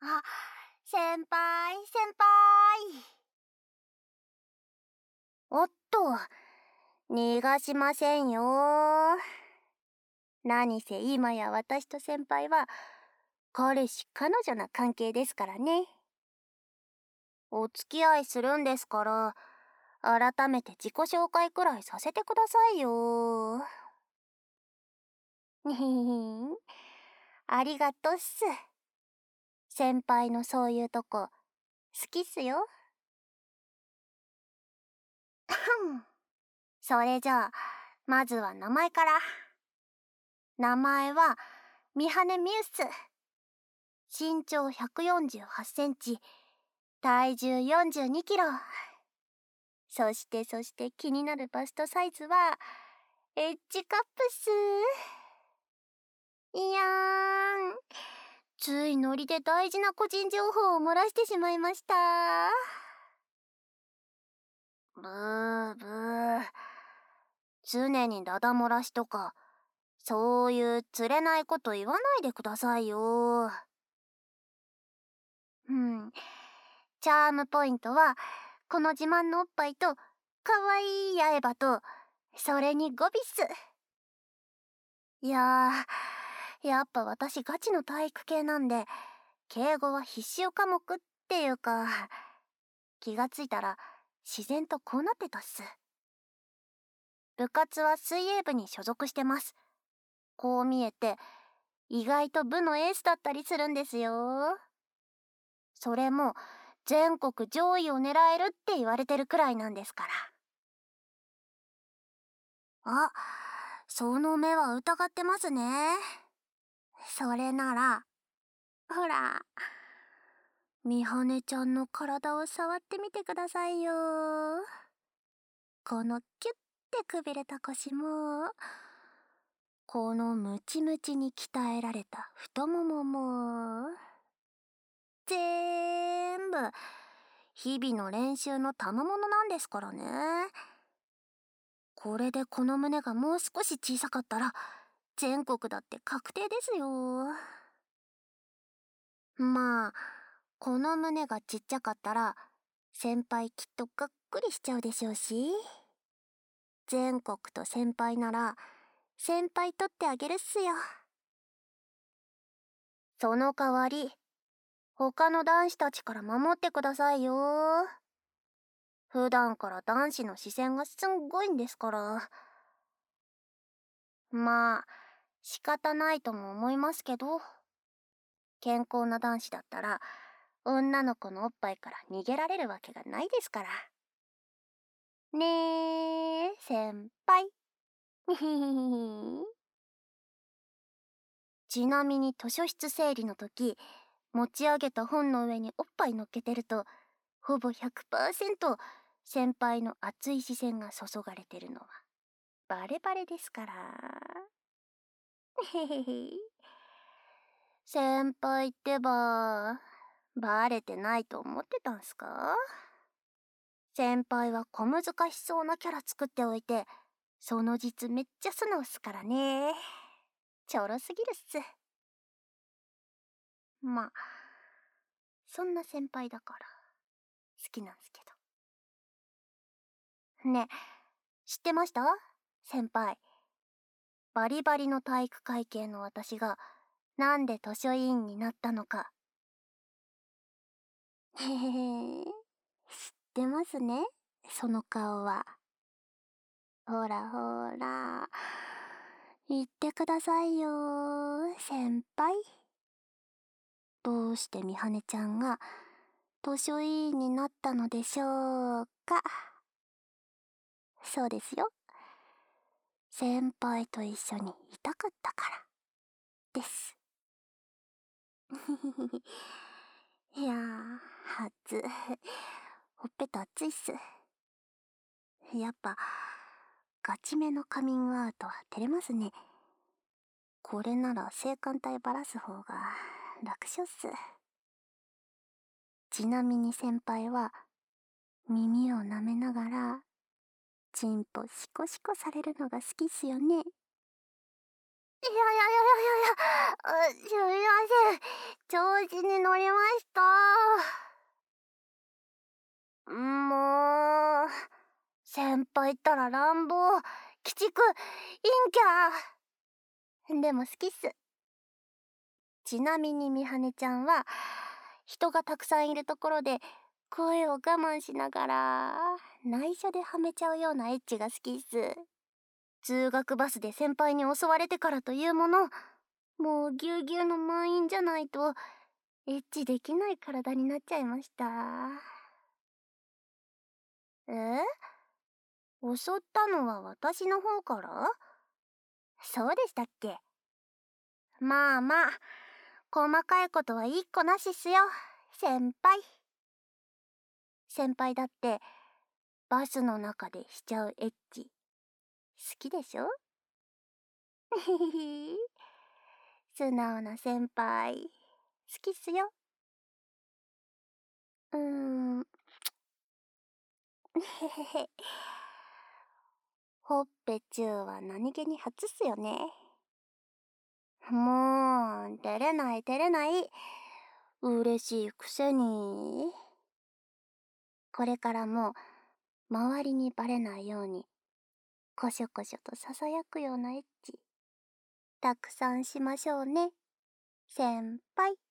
あ、先輩、先輩。おっと、逃がしませんよ。何せ今や私と先輩は彼氏彼女な関係ですからね。お付き合いするんですから、改めて自己紹介くらいさせてくださいよ。にひひん。ありがとっす。先輩のそういうとこ、好きっすよ。それじゃあ、まずは名前から。名前は、三羽ミュース。身長148センチ、体重42キロ。そして気になるバストサイズは、エッジカップっす。いやーん。ついノリで大事な個人情報を漏らしてしまいました。ブーブー。常にダダ漏らしとか、そういう釣れないこと言わないでくださいよ。チャームポイントは、この自慢のおっぱいと、かわいい八重歯と、それに語尾っす。いややっぱ私ガチの体育系なんで、敬語は必修科目っていうか、気がついたら自然とこうなってたっす。部活は水泳部に所属してます。こう見えて、意外と部のエースだったりするんですよ。それも、全国上位を狙えるって言われてるくらいなんですから。あ、その目は疑ってますね。それなら、ほら、ミハネちゃんの体を触ってみてくださいよ。このキュッてくびれた腰も、このムチムチに鍛えられた太ももも、全部、日々の練習の賜物なんですからね。これでこの胸がもう少し小さかったら、全国だって確定ですよ。まあ、この胸がちっちゃかったら、先輩きっとがっくりしちゃうでしょうし。全国と先輩なら、先輩取ってあげるっすよ。その代わり、他の男子たちから守ってくださいよ。普段から男子の視線がすんごいんですから。まあ、仕方ないとも思いますけど、健康な男子だったら、女の子のおっぱいから逃げられるわけがないですから。ねえ、先輩。ちなみに図書室整理の時、持ち上げた本の上におっぱい乗っけてると、ほぼ100%先輩の熱い視線が注がれてるのはバレバレですから。へへへ。先輩ってば、バレてないと思ってたんすか？先輩は小難しそうなキャラ作っておいて、その実めっちゃ素直っすからね。ちょろすぎるっす。まあ、そんな先輩だから好きなんすけど。ね、知ってました？先輩。バリバリの体育会系の私がなんで図書委員になったのか。へへへ。知ってますね、その顔は。ほらほら。言ってくださいよ、先輩。どうしてみはねちゃんが図書委員になったのでしょうか。そうですよ。先輩と一緒にいたかったからです。いやー、初。ほっぺた熱いっす。やっぱ、ガチめのカミングアウトは照れますね。これなら性感帯ばらす方が楽勝っす。ちなみに先輩は、耳を舐めながら、チンポシコシコされるのが好きっすよね。 いやいやいやいやいや、すみません。調子に乗りました。もう、先輩ったら乱暴、鬼畜、陰キャ。でも好きっす。ちなみにみはねちゃんは、人がたくさんいるところで、声を我慢しながら、内緒ではめちゃうようなエッチが好きっす。通学バスで先輩に襲われてからというもの、もうぎゅうぎゅうの満員じゃないと、エッチできない体になっちゃいました。え？襲ったのは私の方から？そうでしたっけ？まあまあ、細かいことは一個なしっすよ、先輩。先輩だって、バスの中でしちゃうエッチ、好きでしょ？ひひひ。素直な先輩、好きっすよ。へへへ。ほっぺちゅうは何気に初っすよね。もう、照れない照れない。嬉しいくせに。これからも、周りにバレないように、こしょこしょと囁くようなエッチ、たくさんしましょうね、先輩。